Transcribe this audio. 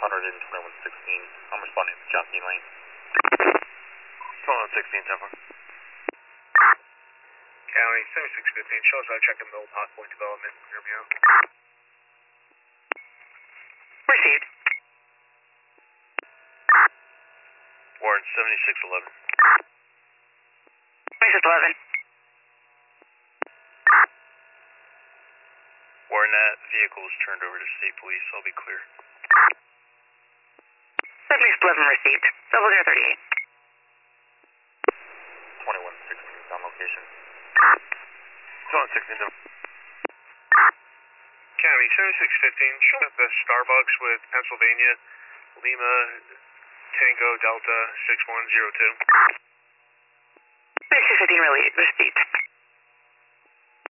I'm responding to John C. Lane. 2116, so far. County 7615, shows I checking Middle Pot Point development. Hear me out. Received. Warren 7611. 2611. Warren, that vehicle was turned over to state police. I'll be clear. 7611 received. Double 038. 2116 on location. 2116, so. County 7615, show me the Starbucks with Pennsylvania, Lima, Tango, Delta 6102. 7615 received.